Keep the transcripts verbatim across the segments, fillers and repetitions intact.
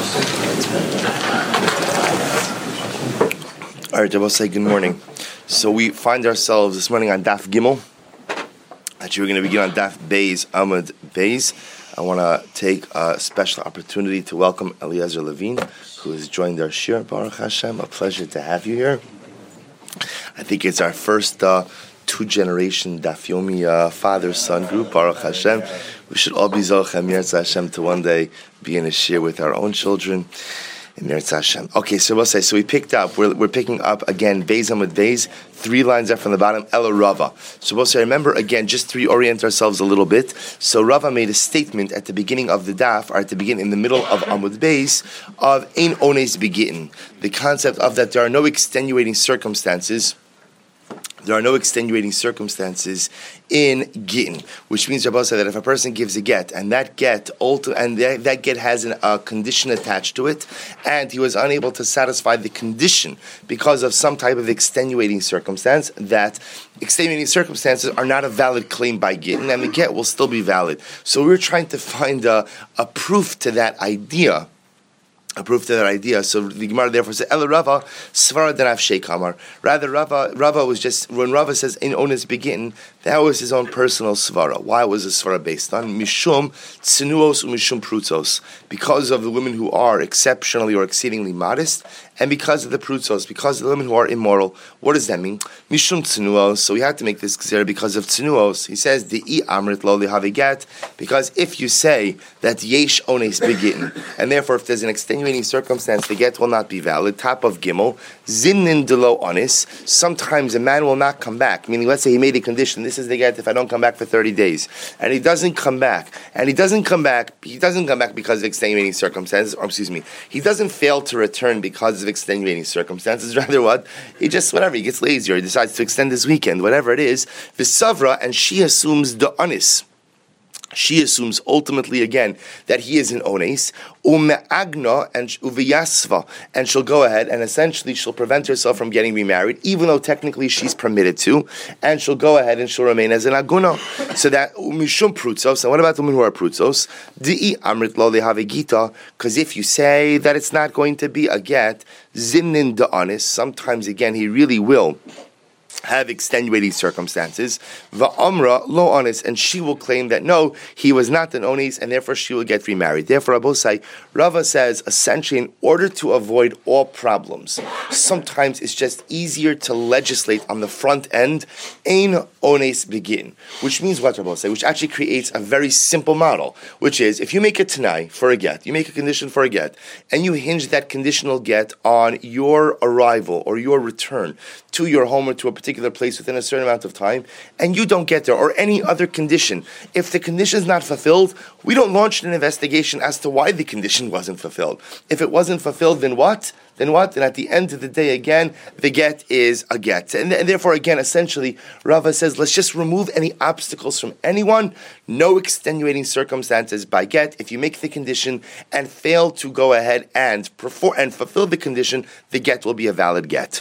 All right, I will say good morning. So we find ourselves this morning on Daf Gimel. Actually, we're going to begin on Daf Beis, Amud Beis. I want to take a special opportunity to welcome Eliezer Levine, who has joined our shir. Baruch Hashem, a pleasure to have you here. I think it's our first uh, two-generation Daf Yomi uh, father-son group, Baruch Hashem. We should all be Zochem Yirtz Hashem to one day be in a shir with our own children. Hashem. Okay, so we'll say, so we picked up, we're, we're picking up again, Beis Amud Beis, three lines up from the bottom, Ela Rava. So we'll say, remember again, just to reorient ourselves a little bit. So Rava made a statement at the beginning of the daf, or at the beginning, in the middle of Amud Beis, of Ein Ones Begitten. The concept of that there are no extenuating circumstances. There are no extenuating circumstances in gittin, which means Rabbi said that if a person gives a get and that get and that, that get has an, a condition attached to it, and he was unable to satisfy the condition because of some type of extenuating circumstance, that extenuating circumstances are not a valid claim by gittin, and the get will still be valid. So we're trying to find a, a proof to that idea. A proof to that idea. So the Gemara therefore says, Ela Rava, Svara Danav Shekamar. Rather, Rava, Rava was just, when Rava says, in Ones Begitten, that was his own personal Svara. Why was the Svara based on? Mishum Tzinuos Umishum Prutzos. Because of the women who are exceptionally or exceedingly modest, and because of the Prutzos, because of the women who are immoral. What does that mean? Mishum Tzinuos. So we have to make this clear because of Tzinuos. He says, De'i Amrit Lo Lihavigat, because if you say that Yesh Ones Begitten, and therefore if there's an extenuating circumstance, the get will not be valid. Top of Gimel, Zinnin Delo Onis. Sometimes a man will not come back. Meaning, let's say he made a condition. This is the get if I don't come back for thirty days, and he doesn't come back, and he doesn't come back. He doesn't come back because of extenuating circumstances. Or excuse me, he doesn't fail to return because of extenuating circumstances. Rather, what he just whatever he gets lazy or he decides to extend his weekend, whatever it is. Visavra, and she assumes the Onis. She assumes ultimately again that he is an ones, umeagna and uviyasva, and she'll go ahead and essentially she'll prevent herself from getting remarried, even though technically she's permitted to, and she'll go ahead and she'll remain as an aguna. So that umishum prutzos. And what about the women who are prutzos? Di amrit lo lehavigita. Because if you say that it's not going to be a get, zimnin da'anis. Sometimes again he really will have extenuating circumstances, va'amra lo onis, and she will claim that no, he was not an onis, and therefore she will get remarried. Therefore, Abosai, Rava says essentially, in order to avoid all problems, sometimes it's just easier to legislate on the front end, ein onis begin, which means what, Abosai? Which actually creates a very simple model, which is if you make a tanai for a get, you make a condition for a get, and you hinge that conditional get on your arrival or your return to your home or to a particular place within a certain amount of time, and you don't get there, or any other condition. If the condition is not fulfilled, we don't launch an investigation as to why the condition wasn't fulfilled. If it wasn't fulfilled, then what? Then what? Then at the end of the day, again, the get is a get. And, and therefore, again, essentially, Rava says, let's just remove any obstacles from anyone, no extenuating circumstances by get. If you make the condition and fail to go ahead and perform and fulfill the condition, the get will be a valid get.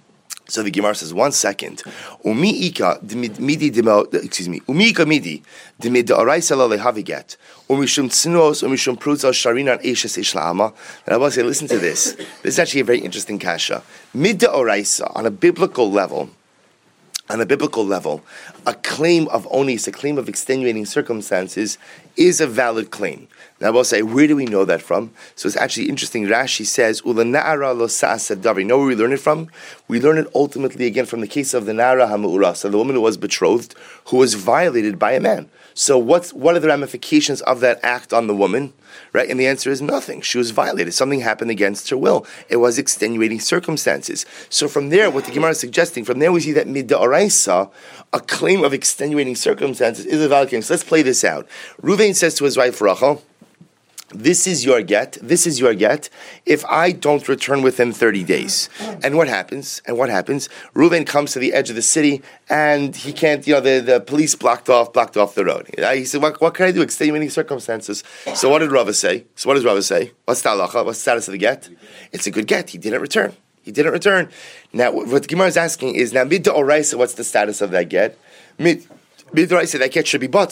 So the Gemara says, one second. Umiika midi demo, excuse me. Umiika midi demid oraisa lo lehaviget. Umishum tznos umishum prutza sharinan eshes ishlama. And I will say, listen to this. This is actually a very interesting kasha. Mid oraisa, on a biblical level, on a biblical level, a claim of onis, a claim of extenuating circumstances, is a valid claim. Now I will say, where do we know that from? So it's actually interesting. Rashi says, "Ula na'ara lo sa'asad davar." You know where we learn it from? We learn it ultimately again from the case of the na'ara hamu'ura, so the woman who was betrothed, who was violated by a man. So what's what are the ramifications of that act on the woman? Right? And the answer is nothing. She was violated. Something happened against her will. It was extenuating circumstances. So from there, what the Gemara is suggesting, from there we see that mid'oraisa, a claim of extenuating circumstances, is a valid claim. So let's play this out. Ruvain says to his wife Rachel, this is your get, this is your get, if I don't return within thirty days. And what happens? And what happens? Reuven comes to the edge of the city, and he can't, you know, the, the police blocked off, blocked off the road. He said, what, what can I do? Extenuating circumstances. So what did Rava say? So what does Rava say? What's the halacha? What's the status of the get? It's a good get. He didn't return. He didn't return. Now, what the Gemara is asking is, now, mid oraisa, what's the status of that get? Mid oraisa, that get should be bottle.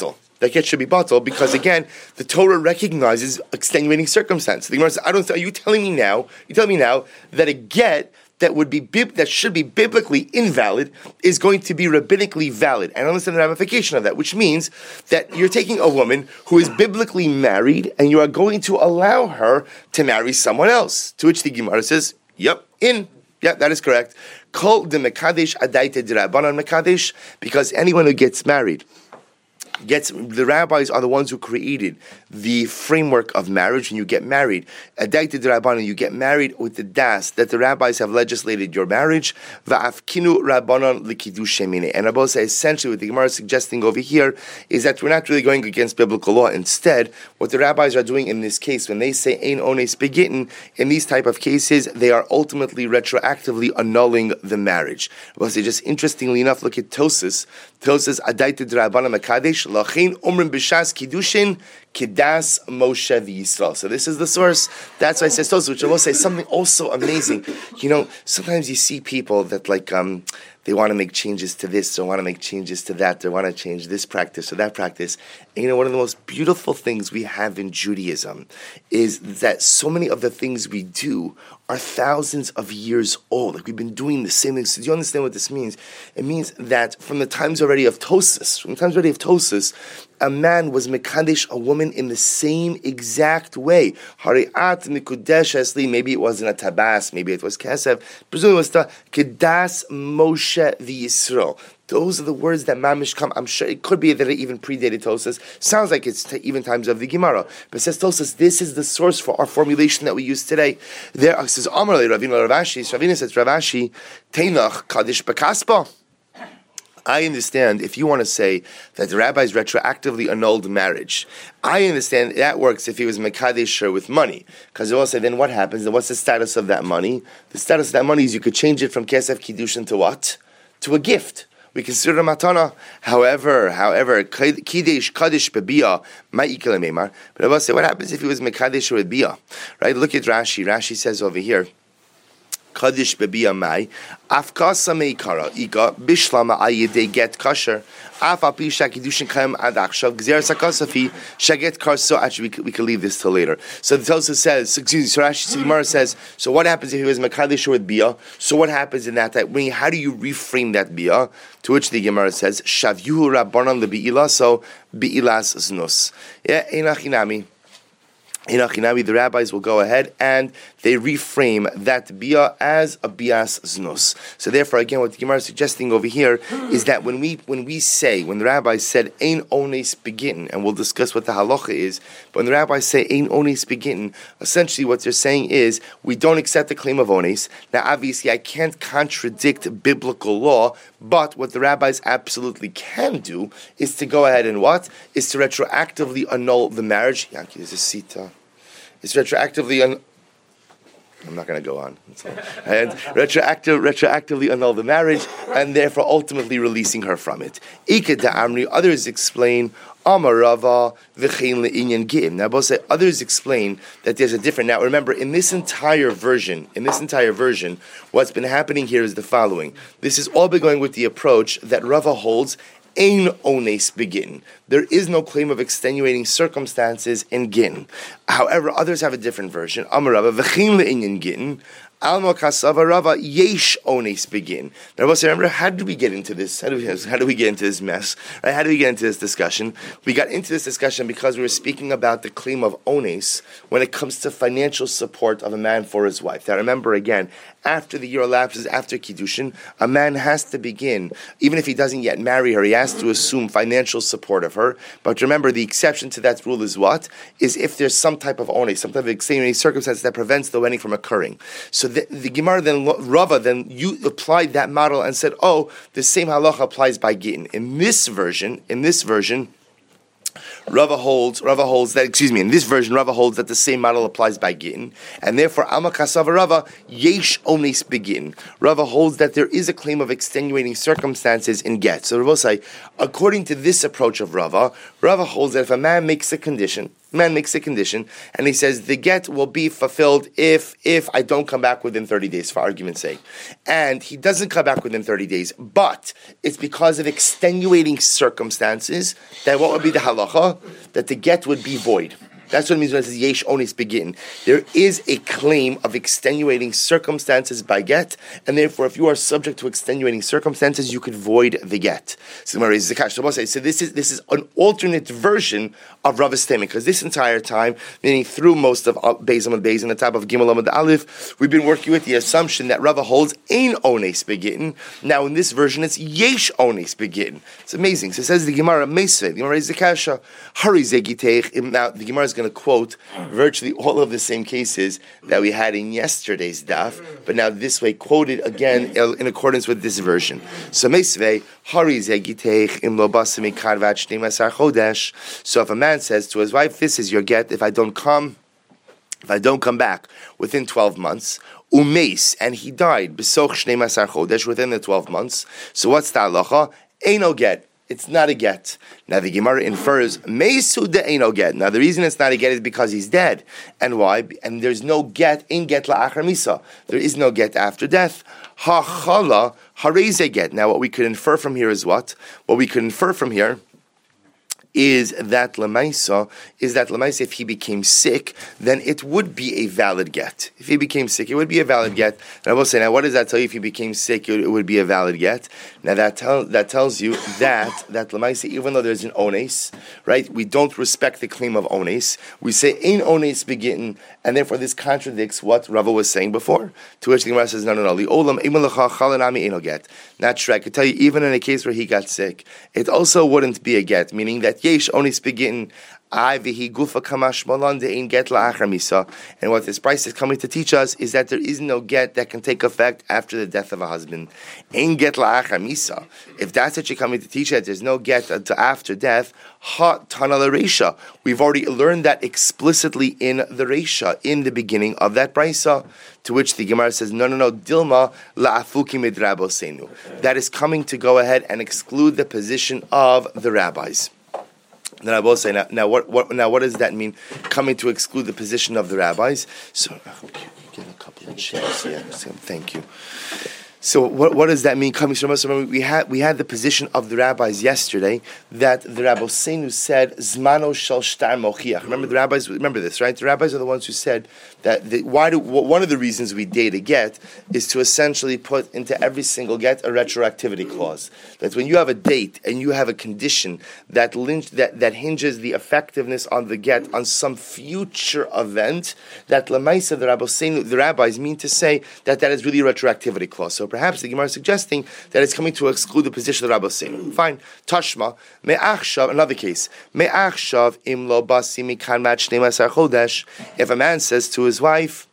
that get should be bottled because again, the Torah recognizes extenuating circumstance. The Gemara says, I don't. Are you telling me now? You telling me now that a get that would be that should be biblically invalid is going to be rabbinically valid? And understand the ramification of that, which means that you're taking a woman who is biblically married and you are going to allow her to marry someone else. To which the Gemara says, "Yep, in." Yeah, that is correct. Kol de mekadesh adaita d'Rabbanan mekadesh, because anyone who gets married gets the rabbis are the ones who created the framework of marriage. When you get married, adaita d'Rabbanan, you get married with the das that the rabbis have legislated your marriage. Va'afkinu Rabbanan l'kiddush shemine. And Rabbi say essentially what the Gemara is suggesting over here is that we're not really going against biblical law. Instead, what the rabbis are doing in this case, when they say ein ones begitten, in these type of cases, they are ultimately retroactively annulling the marriage. Rabbi say, just interestingly enough, look at Tosas. Tosas adaita d'Rabbanan mekadesh lachin umrim b'shas kiddushin Kidas Moshe v'Yisrael. So this is the source. That's why I says Tosas, which I will say something also amazing. You know, sometimes you see people that like um, they want to make changes to this, or want to make changes to that, they want to change this practice or that practice. And you know, one of the most beautiful things we have in Judaism is that so many of the things we do are thousands of years old. Like we've been doing the same things. So do you understand what this means? It means that from the times already of Tosas, from the times already of Tosas, a man was mekadesh a woman in the same exact way. Hariat mikudesh esli. Maybe it wasn't a tabas, maybe it was kesef. Presumably it was the Kidas Moshe v'Yisrael. Those are the words that mamish come. I'm sure it could be that it even predated Tosas. Sounds like it's t- even times of the Gemara. But says Tosas, this is the source for our formulation that we use today. There uh, says Amar le Ravina Ravashi. Ravina says Ravashi Teinach Kaddish Bekaspa. I understand if you want to say that the rabbis retroactively annulled marriage. I understand that works if he was mekadesh with money. Because they will say, then what happens? Then what's the status of that money? The status of that money is you could change it from kesef kiddushin to what? To a gift. We consider a matana. However, however, kiddush kaddish bebia ma'ikele meimar. But I will say, what happens if he was mekadesh with bia? Right? Look at Rashi. Rashi says over here, Kaddish bebiya mai, afkasa meikara, ika bishlama ayide get kasher, afapi shakidushin kaim ad akshav, gzer sakasafi, shaget karso. Actually, we could, we could leave this till later. So the Tosafos says, excuse me, so Rashi Gemara says, so what happens if he was mekadesh with bia? So what happens in that? When, how do you reframe that bia? To which the Gemara says, shavyuhu rabbanan lebiila, so biilas znus. Yeah, enachinami. In Achinami, the rabbis will go ahead and they reframe that bia as a bias znus. So therefore, again, what the Gemara is suggesting over here is that when we when we say, when the rabbis said ein ones begitten, and we'll discuss what the halacha is, but when the rabbis say ein ones begitten, essentially what they're saying is we don't accept the claim of ones. Now, obviously, I can't contradict biblical law, but what the rabbis absolutely can do is to go ahead and what? Is to retroactively annul the marriage. Yankee, there's a sita. It's retroactively un- I'm not going to go on. And retroactive, retroactively annul the marriage, and therefore ultimately releasing her from it. Ika da'amri, others explain, Amarava v'chein le'inyan gi'im. Now, both say others explain that there's a different. Now, remember, in this entire version, in this entire version, what's been happening here is the following. This has all been going with the approach that Rava holds, ein ones begin. There is no claim of extenuating circumstances in gin. However, others have a different version. Amarava v'chein le'inyan gin. Alma kasava Rava yesh ones begin. Now, remember, how did we get into this? How do we, how do we get into this mess? Right? How do we get into this discussion? We got into this discussion because we were speaking about the claim of ones when it comes to financial support of a man for his wife. Now, remember again, after the year elapses, after Kiddushin, a man has to begin, even if he doesn't yet marry her, he has to assume financial support of her. But remember, the exception to that rule is what? Is if there's some type of ones, some type of extenuating circumstance that prevents the wedding from occurring. So the, the Gemara then, Rava then, you applied that model and said, oh, the same halacha applies by Gittin. In this version, in this version, Rava holds, Rava holds that, excuse me, in this version, Rava holds that the same model applies by Gittin, and therefore, Alma Kasava Rava, Yesh Ones Begin. Rava holds that there is a claim of extenuating circumstances in Get. So Rava say, according to this approach of Rava, Rava holds that if a man makes a condition, Man makes a condition, and he says the get will be fulfilled if if I don't come back within thirty days, for argument's sake. And he doesn't come back within thirty days, but it's because of extenuating circumstances that what would be the halacha? That the get would be void. That's what it means when it says yesh onis begin. There is a claim of extenuating circumstances by get, and therefore, if you are subject to extenuating circumstances, you could void the get. So so this is this is an alternate version of Rava's statement, because this entire time, meaning through most of Beis Amud Beis and the top of Gimel Amud Aleph, we've been working with the assumption that Rava holds ein onis begin. Now, in this version, it's yesh onis begin. It's amazing. So it says the Gemara Meisvei. The Gemara is the Kasha. Hari zegiteich. Now the Gemara is going to quote virtually all of the same cases that we had in yesterday's daf, but now this way quoted again in accordance with this version. So Meisvei, Hari zegiteich im lo basim ikar vat shnei masar chodesh. So if a man says to his wife, this is your get, if I don't come, if I don't come back within twelve months, umeis, and he died, besoch shnei masar chodesh, within the twelve months, so what's the halacha? Eino get. It's not a get. Now the Gemara infers meisu de eino get. Now the reason it's not a get is because he's dead. And why? And there's no get in get la'achar misa. There is no get after death. Ha-chala hareze get. Now what we could infer from here is what? What we could infer from here is that Lamaisa, is that Lamaisa, if he became sick, then it would be a valid get. If he became sick, it would be a valid get. And I will say, now what does that tell you? If he became sick, it would be a valid get. Now that, tell, that tells you that, that Lamaisa, even though there's an ones, right, we don't respect the claim of ones. We say, ein ones begin, and therefore this contradicts what Rava was saying before. To which the Gemara says, no, no, no, li'olam imalacha chalanami eino get. Not true. I could tell you, even in a case where he got sick, it also wouldn't be a get, meaning that yesh onis begin. And what this price is coming to teach us is that there is no get that can take effect after the death of a husband. Ein get la'achar misa. If that's what you're coming to teach us, there's no get until after death. Ha tana l'reisha. We've already learned that explicitly in the reisha, in the beginning of that brisa. To which the Gemara says, no, no, no, Dilma la'afuki midrabosenu. That is coming to go ahead and exclude the position of the rabbis. Then I will say now. Now, what, what? Now, what does that mean? Coming to exclude the position of the rabbis. So, get a couple of chairs here. Thank you. So, what, what does that mean? Coming from us, remember we had we had the position of the rabbis yesterday that the Rabboseinu said Zmano shel shtar mochiach. Remember the rabbis. Remember this, right? The rabbis are the ones who said that the, why do one of the reasons we date a get is to essentially put into every single get a retroactivity clause. That when you have a date and you have a condition that lynch, that that hinges the effectiveness on the get on some future event, that lemaisa the Rabboseinu, the rabbis mean to say that that is really a retroactivity clause. So perhaps the Gemara is suggesting that it's coming to exclude the position of the Rabboseinu. Fine. Tashma me'achshav. Another case. Me'achshav im lo basi mikan mat shnei masar chodesh. If a man says to his wife,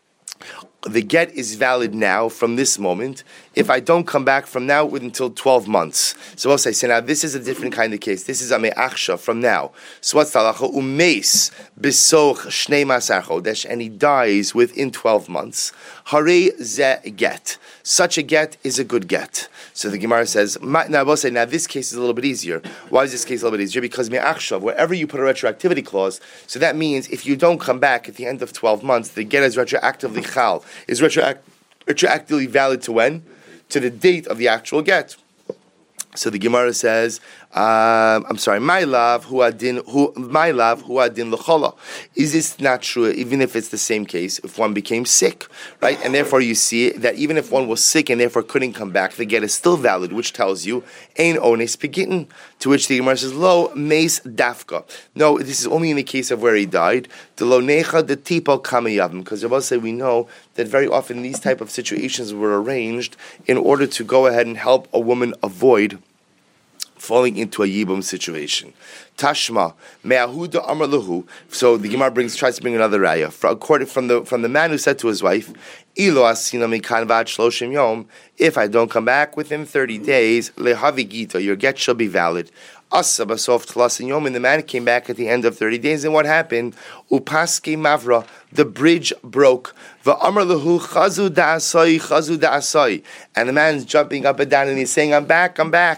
the get is valid now from this moment. If I don't come back from now until twelve months. So I'll say, so now this is a different kind of case. This is a me'achsha from now. So what's the halacha? Umeis besoch shnei masar chodesh, and he dies within twelve months. Hare ze get. Such a get is a good get. So the Gemara says, now I will say, now this case is a little bit easier. Why is this case a little bit easier? Because me'achshav, wherever you put a retroactivity clause, so that means if you don't come back at the end of twelve months, the get is retroactively chal, is retroact- retroactively valid to when? To the date of the actual get. So the Gemara says, um, I'm sorry, my love, who adin, who my love, who adin l'chola. Is this not true? Even if it's the same case, if one became sick, right, and therefore you see that even if one was sick and therefore couldn't come back, the get is still valid, which tells you ein ones begin. To which the Gemara says, lo meis dafka. No, this is only in the case of where he died. The lo necha the tipo kamayavim, because Rabbi say we know that very often these type of situations were arranged in order to go ahead and help a woman avoid falling into a yibum situation. Tashma me'ahuda amar lahu. So the Gemara brings tries to bring another raya. For, according from the from the man who said to his wife, Ilo asina mikan vat shloshim yom. If I don't come back within thirty days, lehavi gita, your get shall be valid. Asa basof tlasin yom, and the man came back at the end of thirty days, and what happened? Upaski mavra, the bridge broke. Va'amar lahu chazu da'asai, chazu da'asai, and the man's jumping up and down, and he's saying, "I'm back, I'm back."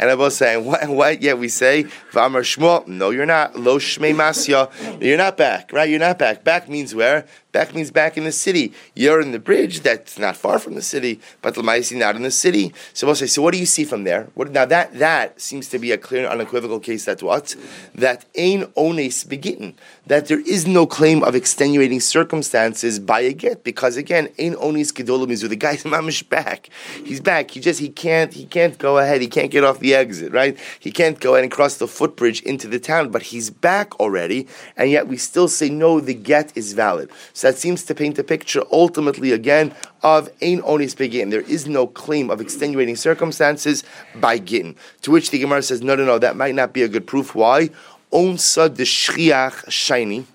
And I was saying, what, what? Yeah, we say, V'amar Shmuel, no, you're not. Lo Shmei Masya, you're not back, right? You're not back. Back means where? Back means back in the city. You're in the bridge that's not far from the city, but Lamaisi not in the city. So we'll say, so what do you see from there? What, now that that seems to be a clear and unequivocal case that what? That ein ones begitten. That there is no claim of extenuating circumstances by a get, because again, ein ones gedolim mizu. The guy's mamish back. He's back. He just he can't he can't go ahead. He can't get off the exit, right? He can't go ahead and cross the footbridge into the town, but he's back already, and yet we still say no, the get is valid. So that seems to paint a picture ultimately again of ein onis begin. There is no claim of extenuating circumstances by gittin. To which the Gemara says, no, no, no, that might not be a good proof. Why? Onsa de shchiach shiny.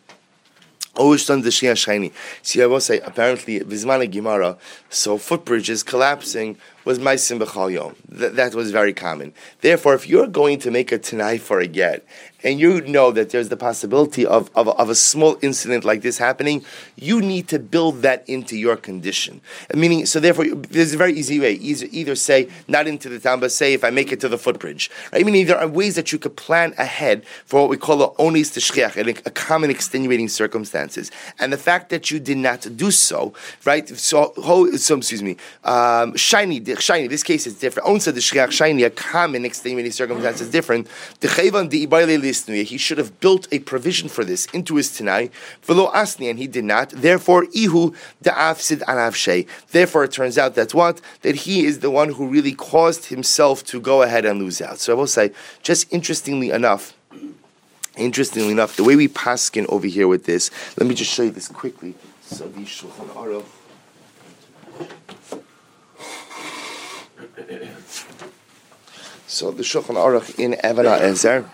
See, I will say, apparently, Vizmana Gemara, so footbridges collapsing was Maisim B'chal Yom. Th- that was very common. Therefore, if you're going to make a Tanai for a get, and you know that there's the possibility of, of, of a small incident like this happening, you need to build that into your condition. Meaning, so therefore, there's a very easy way. Either, either say, not into the town, but say, if I make it to the footbridge. Right? Meaning, there are ways that you could plan ahead for what we call a onis teshchiach, a common extenuating circumstances. And the fact that you did not do so, right? So, so excuse me, um, shiny, shiny, this case is different. Onsa teshchiach shiny, a common extenuating circumstance is different. He should have built a provision for this into his Tanai, v'lo asni, and he did not. Therefore, ihu da'afsid anav shei. Therefore, it turns out that what? That he is the one who really caused himself to go ahead and lose out. So I will say, just interestingly enough, interestingly enough, the way we paskin over here with this, let me just show you this quickly. So the Shulchan Aruch. So the Shulchan Aruch in Even HaEzer.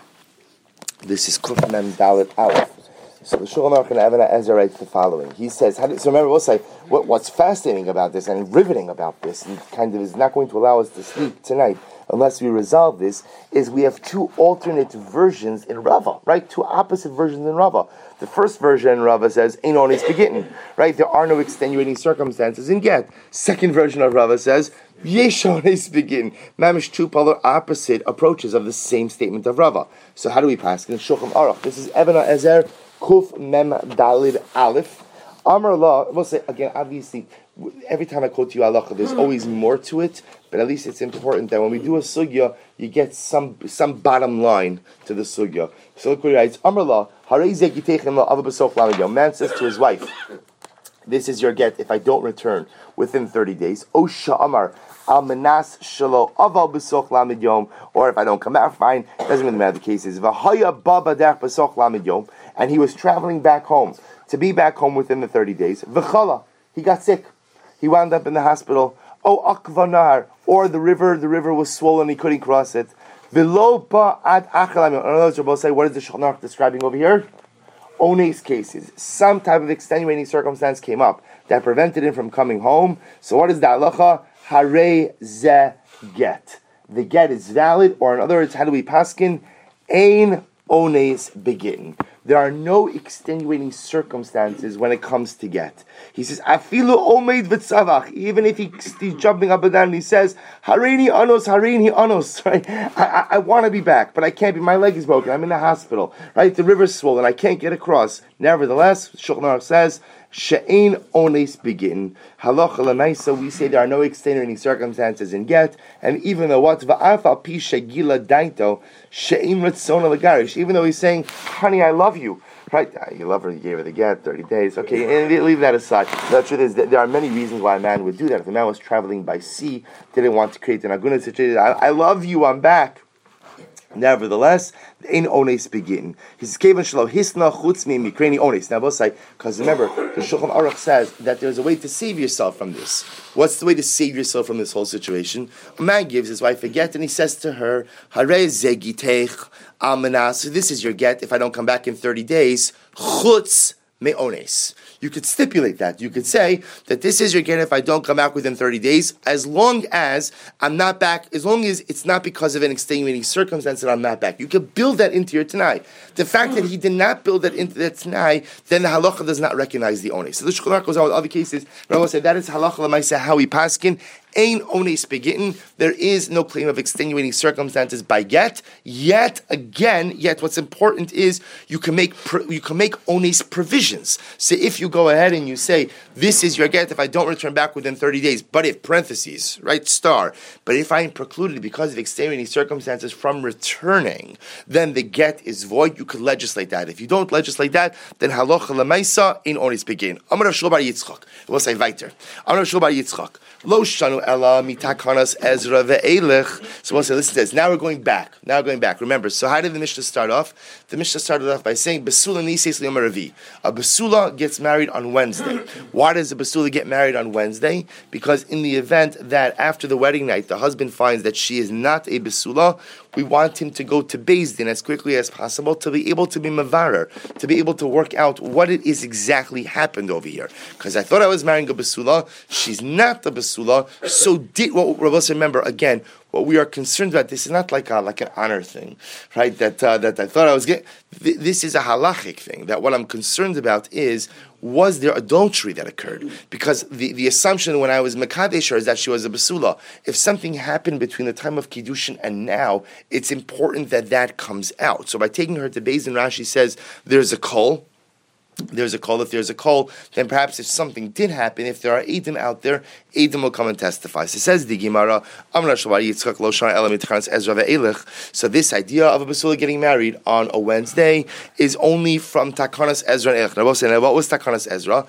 This is Kuf Mem Dalet Aleph. So the Shulchan Aruch in Even HaEzer writes the following. He says, how do, so remember, we'll say, what, what's fascinating about this and riveting about this, and kind of is not going to allow us to sleep tonight unless we resolve this, is we have two alternate versions in Rava, right? Two opposite versions in Rava. The first version in Rava says, Ein onis begitten, right? There are no extenuating circumstances in get. Second version of Rava says, Yesh onis begitten. Mamish, two polar opposite approaches of the same statement of Rava. So how do we pass? In Shulchan Aruch. This is Even HaEzer, Kuf Mem Dalid Aleph. Amar Allah, we'll say, again, obviously, every time I quote you halacha, there's always more to it, but at least it's important that when we do a sugya, you get some some bottom line to the sugya. So look what he writes. Amar Allah, Harei zeh giteichem lo ava b'soch lamed yom. Man says to his wife, this is your get if I don't return within thirty days. O sha'amar al menas shelo aval b'soch lamed yom. Or if I don't come back, fine. It doesn't really matter the cases. V'haya ba b'derech b'soch lamed yom. And he was traveling back home. To be back home within the thirty days. V'chala. He got sick. He wound up in the hospital. Oh, akvanar. Or the river, the river was swollen, he couldn't cross it. V'lo ba ad achel. In other words, we'll say, what is the Shulchan Aruch describing over here? Ones cases. Some type of extenuating circumstance came up that prevented him from coming home. So what is the halacha? Harei ze get. The get is valid, or in other words, how do we paskin? Ein ones begin. There are no extenuating circumstances when it comes to get. He says, Afilu omeid v'tzavach. Even if he, he's jumping up and down and he says, Hareini anos, Hareini anos. Right? I, I, I want to be back, but I can't be. My leg is broken. I'm in the hospital. Right? The river's swollen. I can't get across. Nevertheless, Shulchan Aruch says, She'ein ones begin. Halacha l'maisa, we say there are no extenuating circumstances in get, and even though what va'af al pi shegila daito she'ein ritzona l'garish, even though he's saying, honey, I love you, right? You love her, you gave her the get, thirty days, okay, and leave that aside. The truth is that there are many reasons why a man would do that. If a man was traveling by sea, didn't want to create an aguna situation, I, I love you, I'm back. Nevertheless, ein ones begin. He says, "Kevan shelo hisna chutz mi mikreni ones." Now, both say, because remember, the Shulchan Aruch says that there's a way to save yourself from this. What's the way to save yourself from this whole situation? A man gives his wife a get, and he says to her, "Harei ze giteich al menas." So this is your get. If I don't come back in thirty days, chutz me ones. You could stipulate that. You could say that this is your get if I don't come back within thirty days, as long as I'm not back, as long as it's not because of an extenuating circumstance that I'm not back. You could build that into your Tanai. The fact that he did not build that into the Tanai, then the halacha does not recognize the ones. So the Shulchan Aruch goes on with other cases. Rabbi said that is halacha l'maisa how we paskin. Ein ones begitin. There is no claim of extenuating circumstances by get. Yet again, yet what's important is you can make you can make ones provisions. So if you go ahead and you say this is your get if I don't return back within thirty days, but if parentheses right star, but if I am precluded because of extenuating circumstances from returning, then the get is void. You could legislate that. If you don't legislate that, then halacha lemaisa in onis begin. Amar Rav Shlomo bar Yitzchak. We'll say weiter. Amar Rav Shlomo bar Yitzchak. Lo shanu ela mitakanas Ezra ve'elech. So we'll say, listen to this. Now we're going back. Now we're going back. Remember, so how did the Mishnah start off? The Mishnah started off by saying, Besula nises liyom ravi. A Besula gets married on Wednesday. Why does a Besula get married on Wednesday? Because in the event that after the wedding night, the husband finds that she is not a Besula, we want him to go to Beis Din as quickly as possible to be able to be Mavarer, to be able to work out what it is exactly happened over here. Because I thought I was marrying a Besula, she's not a Besula, so did, what well, let's remember again, what we are concerned about, this is not like a, like an honor thing, right? That uh, that I thought I was getting. Th- this is a halachic thing. That what I'm concerned about is, was there adultery that occurred? Because the, the assumption when I was Mekadesh her is that she was a Basula. If something happened between the time of Kiddushin and now, it's important that that comes out. So by taking her to Beis Din, Rashi says there's a kol. There's a call. If there's a call, then perhaps if something did happen, if there are Eidim out there, Eidim will come and testify. So it says the Gemara, so this idea of a Basula getting married on a Wednesday is only from Takanas Ezra and Elech. What was Takanas Ezra?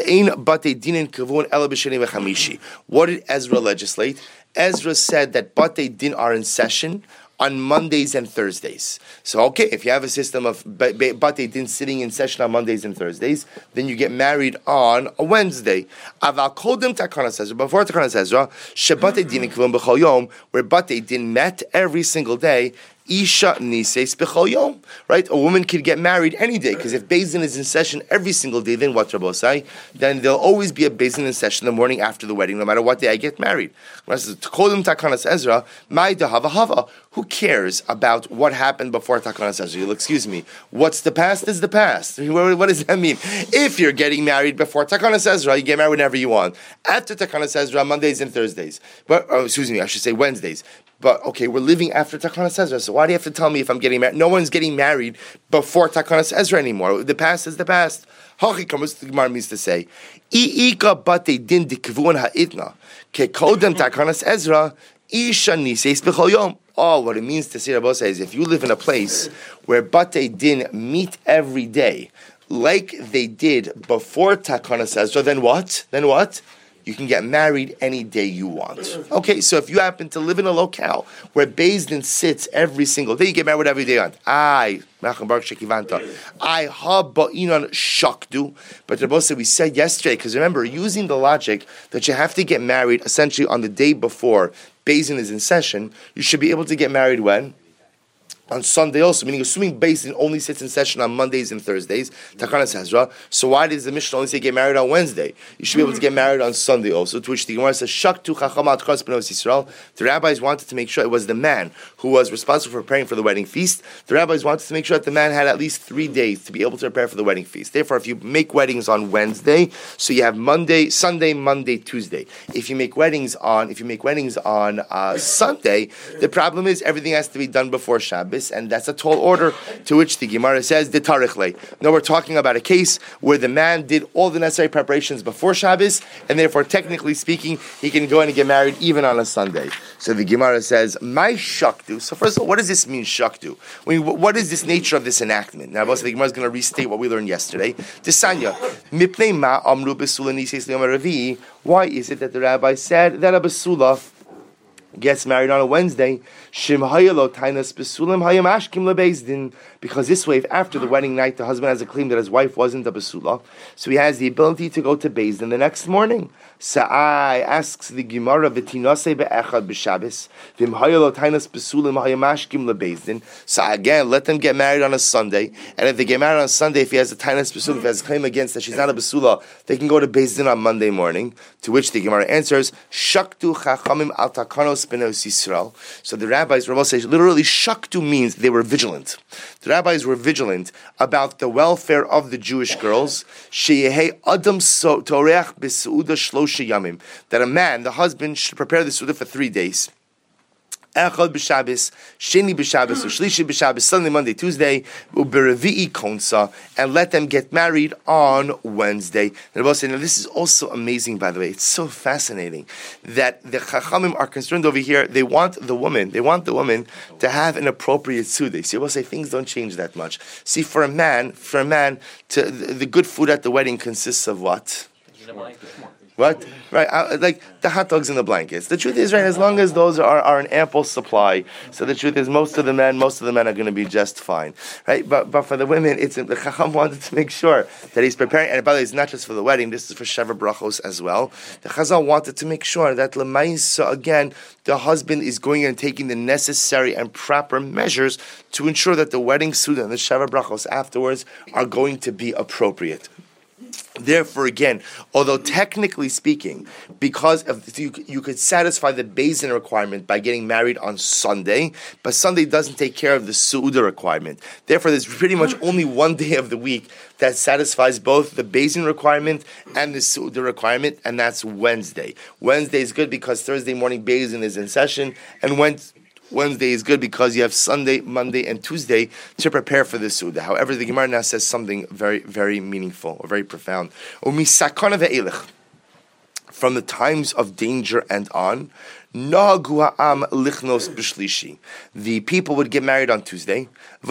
What did Ezra legislate? Ezra said that Batei Din are in session on Mondays and Thursdays. So, okay, if you have a system of Batei Din sitting in session on Mondays and Thursdays, then you get married on a Wednesday. Aval Kodem Takanas Ezra, before Takanas Ezra, Shebatei Din Kivum B'chol Yom, where Batei Din met every single day, Isha nises b'chol yom, right? A woman could get married any day, because if Beis Din is in session every single day, then what Rabbosai? Then there'll always be a Beis Din in session the morning after the wedding, no matter what day I get married. Kodem Takanas Ezra, Mai Dehava Hava. Who cares about what happened before Takanas Ezra? You'll excuse me. What's the past is the past. What does that mean? If you're getting married before Takanas Ezra, you get married whenever you want. After Takanas Ezra, Mondays and Thursdays. But oh, excuse me, I should say Wednesdays. But, okay, we're living after Takanas Ezra, so why do you have to tell me if I'm getting married? No one's getting married before Takanas Ezra anymore. The past is the past. Hachi, the Gemara means to say, I'ika bate din dikvuan ha'itna, ke kodem Takanas Ezra, isha nises b'chol yom. Oh, what it means to say, Rabbi says, if you live in a place where Batei Din meet every day, like they did before Takanas Ezra, then what? Then what? You can get married any day you want. Okay, so if you happen to live in a locale where Beis Din sits every single day, you get married every day you want. I, I ha ba'inan shakdu. But Rabbi said, we said yesterday, because remember, using the logic that you have to get married essentially on the day before Beis Din is in session, you should be able to get married when? On Sunday also, meaning assuming Beis Din only sits in session on Mondays and Thursdays, Takanas Ezra, so why does the Mishnah only say get married on Wednesday? You should be able to get married on Sunday also, to which the Gemara says, Shaktu chachamat chas b'nos Yisrael. The rabbis wanted to make sure it was the man who was responsible for preparing for the wedding feast. The rabbis wanted to make sure that the man had at least three days to be able to prepare for the wedding feast. Therefore, if you make weddings on Wednesday, so you have Monday, Sunday, Monday, Tuesday. If you make weddings on, if you make weddings on uh, Sunday, the problem is everything has to be done before Shabbos. And that's a tall order, to which the Gemara says, the Tarichle. No, we're talking about a case where the man did all the necessary preparations before Shabbos, and therefore, technically speaking, he can go in and get married even on a Sunday. So the Gemara says, my shakdu. So first of all, what does this mean, shakdu? I mean, what is this nature of this enactment? Now, the Gemara is going to restate what we learned yesterday. Tisanya, mipnei ma amru besula nises liyom ravi. Why is it that the rabbi said that a besula gets married on a Wednesday, because this way, if after the wedding night the husband has a claim that his wife wasn't a basula, so he has the ability to go to Beis Din the next morning. Sa'ai asks the Gemara, v'tinasei be'echad b'Shabbos, v'imhayelo tainas besulim hayamashkim leBeis Din. So again, let them get married on a Sunday, and if they get married on a Sunday, if he has a tainas besulim, if he has a claim against that she's not a basula, they can go to Beis Din on Monday morning. To which the Gemara answers, Shaktu chachamim al takanos Shmos Benos Yisrael. So the rabbis, Rabbi says, literally shaktu means they were vigilant. The rabbis were vigilant about the welfare of the Jewish girls. Sheyehei Adam Toreach B'Seuda Shlosha Yamim. That a man, the husband, should prepare the Suda for three days. Echad b'Shabbos, Sheni b'Shabbos, Shlishi b'Shabbos, Sunday, Monday, Tuesday, u'berevi'i konsa, and let them get married on Wednesday. And Rabbi said, now this is also amazing, by the way. It's so fascinating that the Chachamim are concerned over here. They want the woman, they want the woman to have an appropriate suda. See, Rabbi say things don't change that much. See, for a man, for a man, to the, the good food at the wedding consists of what? What? Right, uh, like the hot dogs and the blankets. The truth is, right, as long as those are, are an ample supply, so the truth is most of the men, most of the men are going to be just fine. Right? But but for the women, it's the Chacham wanted to make sure that he's preparing, and by the way, it's not just for the wedding, this is for Sheva Brachos as well. The Chazal wanted to make sure that Lemaisa, again, the husband is going and taking the necessary and proper measures to ensure that the wedding suda and the Sheva Brachos afterwards are going to be appropriate. Therefore, again, although technically speaking, because of you, you could satisfy the Beis Din requirement by getting married on Sunday, but Sunday doesn't take care of the Su'uda requirement. Therefore, there's pretty much only one day of the week that satisfies both the Beis Din requirement and the Su'uda requirement, and that's Wednesday. Wednesday is good because Thursday morning Beis Din is in session, and Wednesday Wednesday is good because you have Sunday, Monday, and Tuesday to prepare for the Suda. However, the Gemara now says something very, very meaningful or very profound. From the times of danger and on, the people would get married on Tuesday, and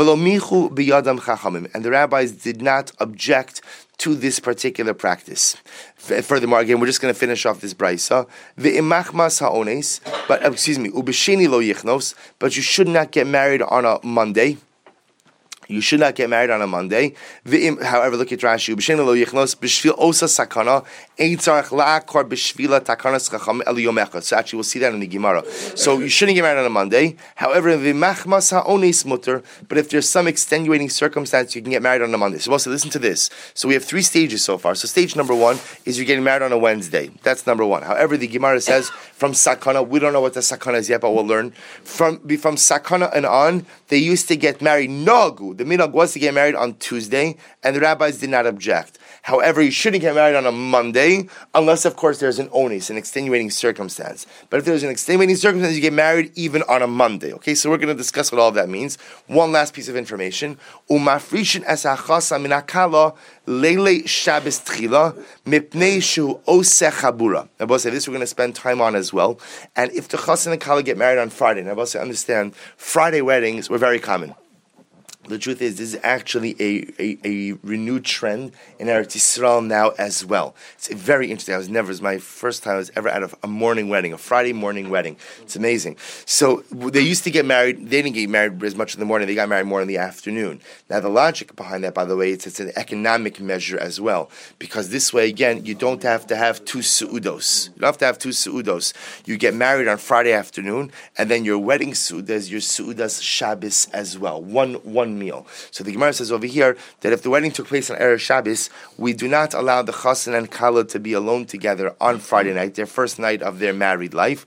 the rabbis did not object to this particular practice. Furthermore, again, we're just going to finish off this brayso. Ve'imachmas ha'ones, but excuse me, ubesheni lo yichnos, but you should not get married on a Monday. You should not get married on a Monday. However, look at Rashi. B'shem lo yichnos b'shvil osa sakana ein tzarich la'akor b'shvila takanas chacham el yomecha. So actually, we'll see that in the Gemara. So you shouldn't get married on a Monday. However, v'machmas ha'ones mutter. But if there's some extenuating circumstance, you can get married on a Monday. So also listen to this. So we have three stages so far. So stage number one is you're getting married on a Wednesday. That's number one. However, the Gemara says from sakana, we don't know what the sakana is yet, but we'll learn from from sakana and on. They used to get married nagu. The minhag was to get married on Tuesday, and the rabbis did not object. However, you shouldn't get married on a Monday, unless, of course, there's an onis, an extenuating circumstance. But if there's an extenuating circumstance, you get married even on a Monday. Okay, so we're going to discuss what all that means. One last piece of information. Umafrishin es hachasa min hakala leile Shabbos tchila mipnei shu oseh chabura. Now, both say this we're going to spend time on as well. And if the chas and the kala get married on Friday, now both say understand, Friday weddings were very common. The truth is, this is actually a, a, a renewed trend in Eretz Yisrael now as well. It's very interesting. I was never, it was my first time I was ever at a, a morning wedding, a Friday morning wedding. It's amazing. So they used to get married, they didn't get married as much in the morning, they got married more in the afternoon. Now the logic behind that, by the way, it's, it's an economic measure as well. Because this way, again, you don't have to have two su'udos. You don't have to have two su'udos. You get married on Friday afternoon, and then your wedding su'udah is your su'udas Shabbos as well. One, one meal. So the Gemara says over here that if the wedding took place on Erev Shabbos, we do not allow the chassan and kala to be alone together on Friday night, their first night of their married life.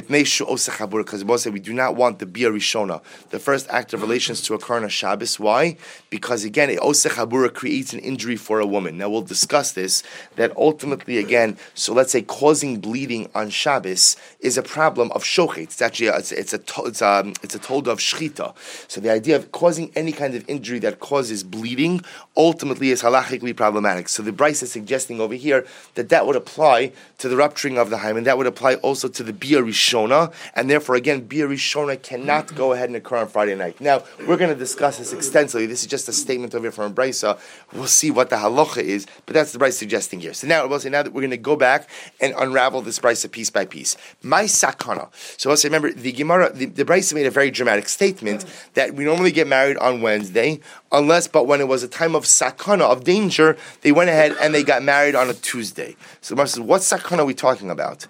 Because we do not want the bia rishona, the first act of relations, to occur on a Shabbos. Why? Because again, oseh chabura creates an injury for a woman. Now we'll discuss this, that ultimately again, so let's say causing bleeding on Shabbos is a problem of shochet. It's actually a, it's, it's a it's a it's a told of shchita. So the idea of causing any kind of injury that causes bleeding ultimately is halachically problematic. So the Bryce is suggesting over here that that would apply to the rupturing of the hymen, that would apply also to the bia rishona, and therefore again bia rishona cannot go ahead and occur on Friday night. Now we're going to discuss this extensively. This is just a statement over here from Bryce. We'll see what the halacha is, but that's the Bryce suggesting here. So now we'll say now that we're going to go back and unravel this Bryce piece by piece. My sakana. So let's remember the Gemara. The, the Bryce made a very dramatic statement that we normally get married on Wednesday, unless, but when it was a time of sakana, of danger, they went ahead and they got married on a Tuesday. So the Gemara says, what sakana are we talking about?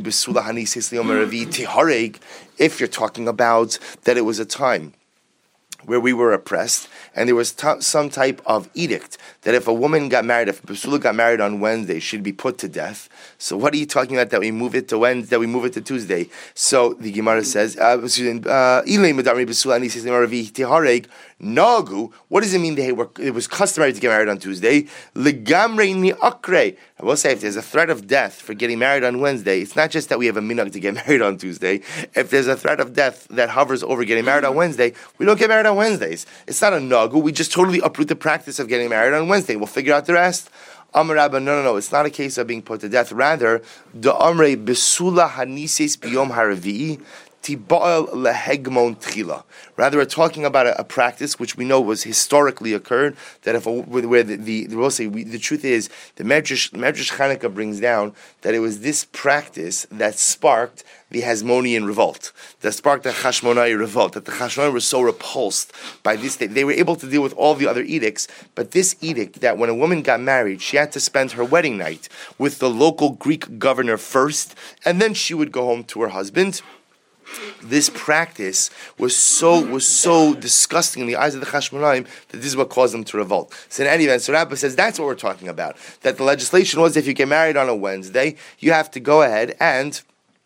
If you're talking about that it was a time where we were oppressed, and there was t- some type of edict that if a woman got married, if a Basula got married on Wednesday, she'd be put to death. So what are you talking about that we move it to Wednesday, that we move it to Tuesday? So the Gemara says, uh, Nagu, what does it mean they were, it was customary to get married on Tuesday? I will say, if there's a threat of death for getting married on Wednesday, it's not just that we have a minhag to get married on Tuesday. If there's a threat of death that hovers over getting married on Wednesday, we don't get married on Wednesdays. It's not a nagu. We just totally uproot the practice of getting married on Wednesday. We'll figure out the rest. Amar Rabba, no, no, no. It's not a case of being put to death. Rather, the Amre besula hanises biyom haravi'i. Rather, we're talking about a, a practice which we know was historically occurred. That if a, where the, the, the we'll say we, the truth is the Medrash Medrash Chanukah brings down that it was this practice that sparked the Hasmonean revolt, that sparked the Hashmonai revolt. That the Hashmonai were so repulsed by this, they, they were able to deal with all the other edicts, but this edict that when a woman got married, she had to spend her wedding night with the local Greek governor first, and then she would go home to her husband. This practice was so was so disgusting in the eyes of the Chashmonaim that this is what caused them to revolt. So in any event, so Rabbah says that's what we're talking about. That the legislation was if you get married on a Wednesday, you have to go ahead and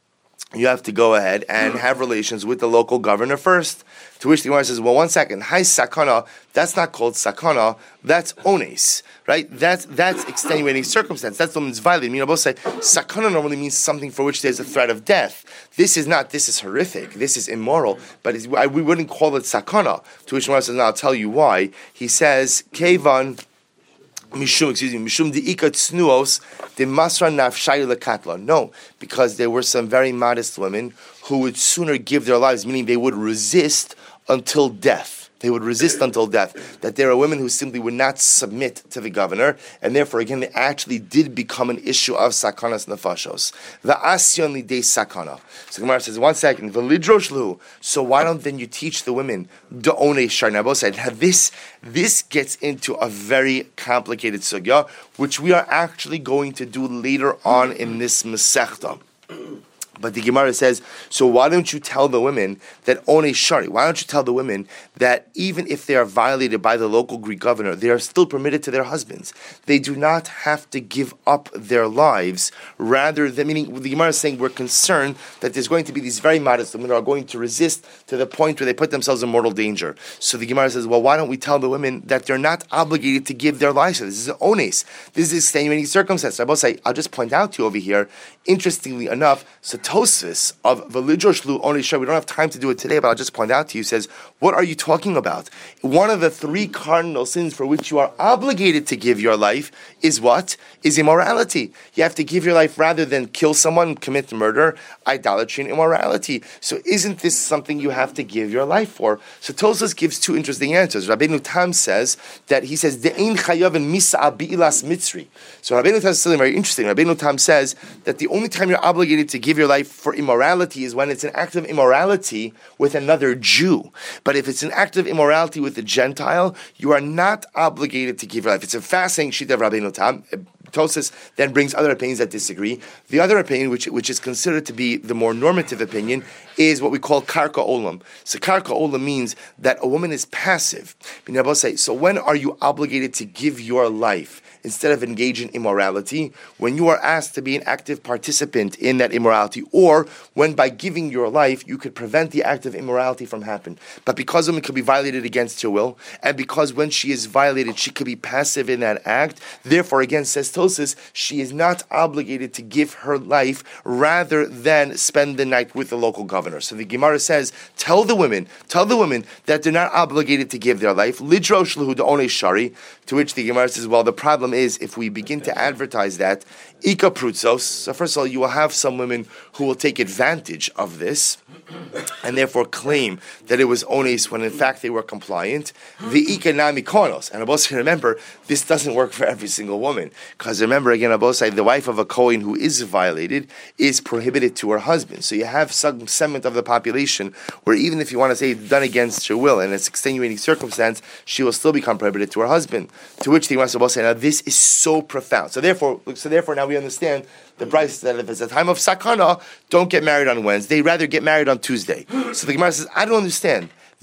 you have to go ahead and have relations with the local governor first. To which the Gemara says, well, one second, hi sakana, that's not called sakana, that's ones, right? That's that's extenuating circumstance. That's the woman's violated. I mean, I both say sakana normally means something for which there's a threat of death. This is not. This is horrific. This is immoral. But it's, we wouldn't call it sakana. To which the Gemara says, now I'll tell you why. He says, kevan. Mishum, excuse me, Mishum diika tznuos de masra nafshayu lekatla. No, because there were some very modest women who would sooner give their lives, meaning they would resist until death. They would resist until death. That there are women who simply would not submit to the governor, and therefore, again, they actually did become an issue of sakanas nefashos. The asyon lidei sakana. So Gemara says, one second, v'lidroshlu. So why don't then you teach the women da'onei sharnabo said? Now this this gets into a very complicated sugya, which we are actually going to do later on in this masechta. But the Gemara says, so why don't you tell the women that only shari? Why don't you tell the women that even if they are violated by the local Greek governor, they are still permitted to their husbands? They do not have to give up their lives. Rather than, meaning the Gemara is saying we're concerned that there's going to be these very modest women who are going to resist to the point where they put themselves in mortal danger. So the Gemara says, well, why don't we tell the women that they're not obligated to give their lives? This is ones. This is extenuating circumstance. I will say, I'll just point out to you over here, interestingly enough, so Tosfos of Velidroshlu only show, we don't have time to do it today, but I'll just point out to you, says, what are you talking about? One of the three cardinal sins for which you are obligated to give your life is what? Is immorality. You have to give your life rather than kill someone, commit murder, idolatry, and immorality. So isn't this something you have to give your life for? So Tosfos gives two interesting answers. Rabbeinu Tam says that he says, De'ein chayav en misa bi'ilas mitzri. So Rabbeinu Tam says something very interesting. Rabbeinu Tam says that the only time you're obligated to give your life for immorality is when it's an act of immorality with another Jew. But if it's an act of immorality with a Gentile, you are not obligated to give your life. It's a fascinating sheet of Rabbeinu Tam. Tosfos then brings other opinions that disagree. The other opinion, which which is considered to be the more normative opinion, is what we call karka olam. So karka olam means that a woman is passive. So when are you obligated to give your life instead of engage in immorality? When you are asked to be an active participant in that immorality, or when by giving your life you could prevent the act of immorality from happening. But because a woman could be violated against her will, and because when she is violated she could be passive in that act, therefore again, says Tosfos, she is not obligated to give her life rather than spend the night with the local governor. So the Gemara says, tell the women, tell the women that they're not obligated to give their life. Lidrosh lehu da'onei shari. To which the Gemara says, well, the problem is if we begin to advertise that, Ika prutzos, so first of all, you will have some women who will take advantage of this and therefore claim that it was ones when in fact they were compliant. The Ika nami konos. And Abosai, remember, this doesn't work for every single woman. Because remember, again, Abosai, the wife of a Kohen who is violated is prohibited to her husband. So you have some segment of the population where even if you want to say it's done against her will and it's extenuating circumstance, she will still become prohibited to her husband. To which the Gemara says, now this is so profound. So therefore, so therefore now we understand the Bryce that if it's a time of sakana, don't get married on Wednesday, rather get married on Tuesday. So the Gemara says, I don't understand.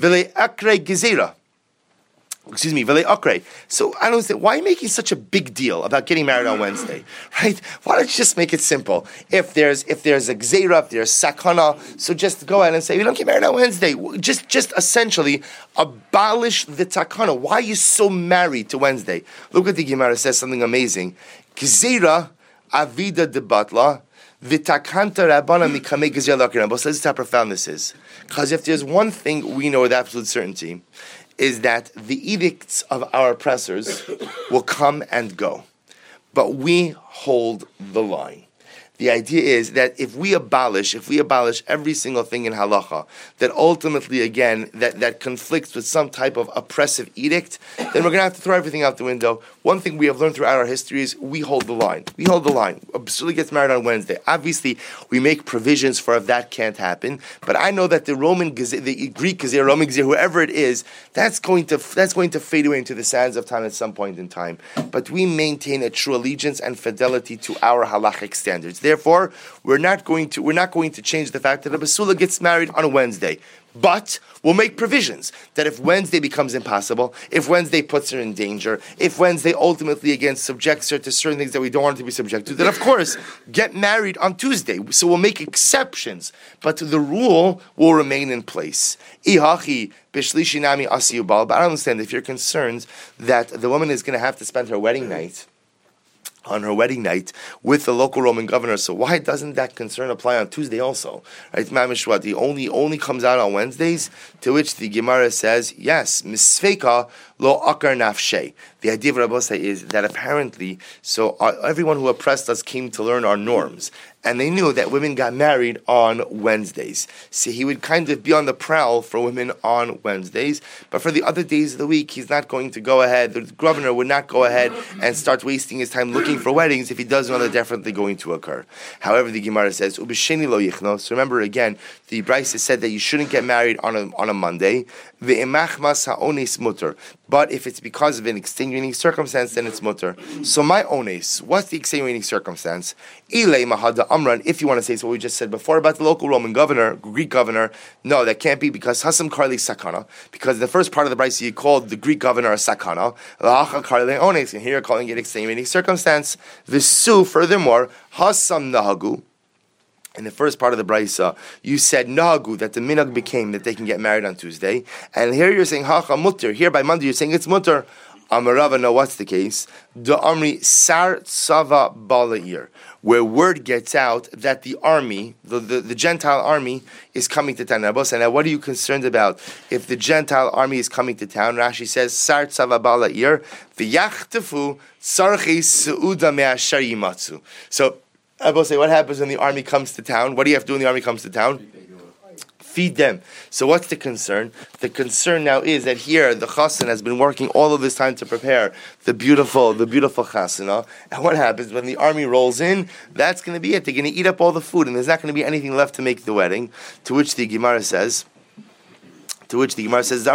Vele akre gezira. Excuse me, Vele akre. So I don't understand, why are you making such a big deal about getting married on Wednesday? Right? Why don't you just make it simple? If there's if there's a gzeira, if there's sakana, so just go ahead and say, we don't get married on Wednesday. Just just essentially abolish the takana. Why are you so married to Wednesday? Look what the Gemara says, something amazing. Gzeira avida de batla. V'takanta rabbana mikamei gzeira l'akir. But listen to how profound this is. Because if there's one thing we know with absolute certainty, is that the edicts of our oppressors will come and go. But we hold the line. The idea is that if we abolish, if we abolish every single thing in halacha, that ultimately, again, that, that conflicts with some type of oppressive edict, then we're going to have to throw everything out the window. One thing we have learned throughout our history is we hold the line. We hold the line. Absuli gets married on Wednesday. Obviously, we make provisions for if that can't happen. But I know that the Roman, the Greek Gezir, Roman Gezir, whoever it is, that's going to that's going to fade away into the sands of time at some point in time. But we maintain a true allegiance and fidelity to our halachic standards. Therefore, we're not going to we're not going to change the fact that a basula gets married on a Wednesday. But we'll make provisions that if Wednesday becomes impossible, if Wednesday puts her in danger, if Wednesday ultimately again subjects her to certain things that we don't want her to be subject to, then of course get married on Tuesday. So we'll make exceptions, but the rule will remain in place. Ihachi b'shlishi nami asiyu bal. But I understand if you're concerned that the woman is going to have to spend her wedding night on her wedding night with the local Roman governor. So why doesn't that concern apply on Tuesday also? Right? Mamishwat, the only only comes out on Wednesdays, to which the Gemara says, yes, misfeka lo akar nafshe. The idea of Rabbi say is that apparently, so uh, everyone who oppressed us came to learn our norms. And they knew that women got married on Wednesdays. So he would kind of be on the prowl for women on Wednesdays. But for the other days of the week, he's not going to go ahead. The governor would not go ahead and start wasting his time looking for weddings if he does know they're definitely going to occur. However, the Gemara says, Ubisheni lo yichno. So remember again, the Brisa said that you shouldn't get married on a, on a Monday. Ve'emachmas ha'ones mutter. But if it's because of an extenuating circumstance, then it's mutter. So my ones, what's the extenuating circumstance? Ilay mahada amran. If you want to say so, what we just said before about the local Roman governor, Greek governor, no, that can't be because hasam karli sakana. Because the first part of the Brisa you called the Greek governor a sakana. Lacha karli ones, and here you're calling it extenuating circumstance. Visu, furthermore, hasam nahagu. In the first part of the Brisa, you said Nahagu, that the minhag became that they can get married on Tuesday. And here you're saying Hacha mutter. Here by Monday you're saying it's mutter. Amarava, no, what's the case? The Amri Sar Tsava Balair, where word gets out that the army, the, the, the Gentile army, is coming to town. Now, what are you concerned about if the Gentile army is coming to town? Rashi says, Sar Tsava Balair, V'yachtefu Sarchi Seuda Me'ashar Yimatzu. So, I will say, what happens when the army comes to town? What do you have to do when the army comes to town? Feed them. So what's the concern? The concern now is that here the chassan has been working all of this time to prepare the beautiful, the beautiful chasana. And what happens when the army rolls in? That's going to be it. They're going to eat up all the food, and there's not going to be anything left to make the wedding. To which the Gemara says, to which the Gemara says,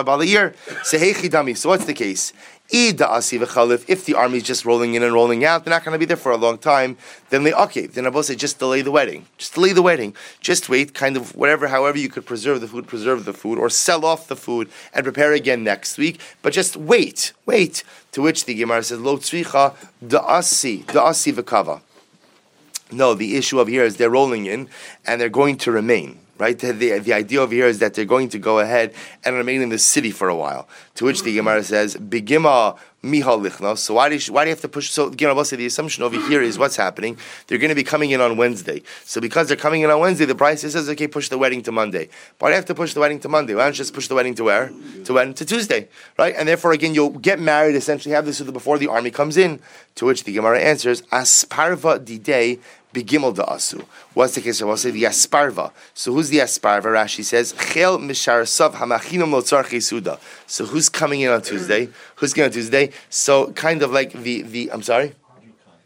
so what's the case? If the army is just rolling in and rolling out, they're not going to be there for a long time, then they, okay, then Abba say, just delay the wedding. Just delay the wedding. Just wait, kind of whatever, however you could preserve the food, preserve the food, or sell off the food and prepare again next week. But just wait, wait. To which the Gemara says, Lo tzricha da'asi, da'asi v'kava. No, the issue of here is they're rolling in and they're going to remain. Right? The, the, the idea over here is that they're going to go ahead and remain in the city for a while. To which the Gemara says, Begima miha lichna. So why do, you, why do you have to push? So again, I'll say the assumption over here is what's happening. They're going to be coming in on Wednesday. So because they're coming in on Wednesday, the price says, okay, push the wedding to Monday. Why do you have to push the wedding to Monday? Why don't you just push the wedding to where? To when? To Tuesday. Right? And therefore, again, you'll get married, essentially have this before the army comes in. To which the Gemara answers, Asparva didei Begimel da'asu. What's the case? We'll say the asparva. So who's the asparva? Rashi says, Chel misharasav hamachinam lo tzarchi suda. So who's coming in on Tuesday? Who's going on Tuesday? So kind of like the, the I'm sorry?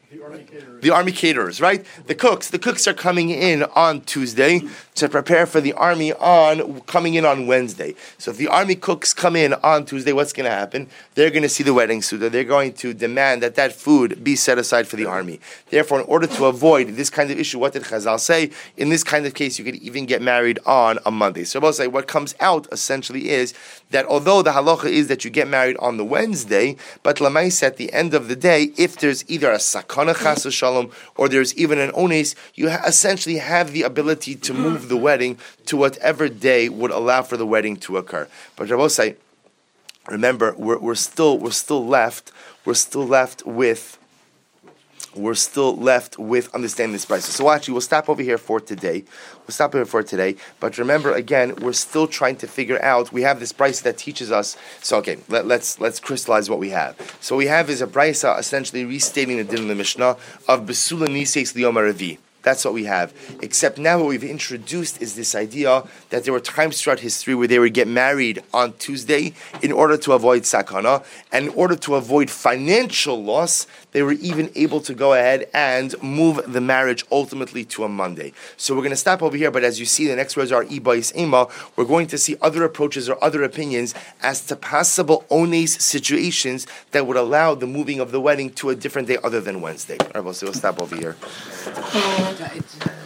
The army caterers. The army caterers, right? The cooks. The cooks are coming in on Tuesday to prepare for the army on coming in on Wednesday. So if the army cooks come in on Tuesday, what's going to happen? They're going to see the wedding suda. They're going to demand that that food be set aside for the army. Therefore, in order to avoid this kind of issue, what did Chazal say? In this kind of case, you could even get married on a Monday. So I'll say what comes out essentially is that although the halacha is that you get married on the Wednesday, but lamaisa at the end of the day, if there's either a sakana chas shalom or there's even an ones, you ha- essentially have the ability to move the wedding to whatever day would allow for the wedding to occur. But Rabbosai, remember, we're, we're still we're still left we're still left with. We're still left with understanding this price. So actually, we'll stop over here for today. We'll stop over for today. But remember, again, we're still trying to figure out. We have this price that teaches us. So okay, let, let's let's crystallize what we have. So what we have is a brisa essentially restating the din of the Mishnah of besula niseis liyom haravi. That's what we have. Except now what we've introduced is this idea that there were times throughout history where they would get married on Tuesday in order to avoid sakana, and in order to avoid financial loss, they were even able to go ahead and move the marriage ultimately to a Monday. So we're going to stop over here, but as you see, the next words are ibais ema. We're going to see other approaches or other opinions as to possible ones situations that would allow the moving of the wedding to a different day other than Wednesday. All right, we'll, so we'll stop over here. It's, uh,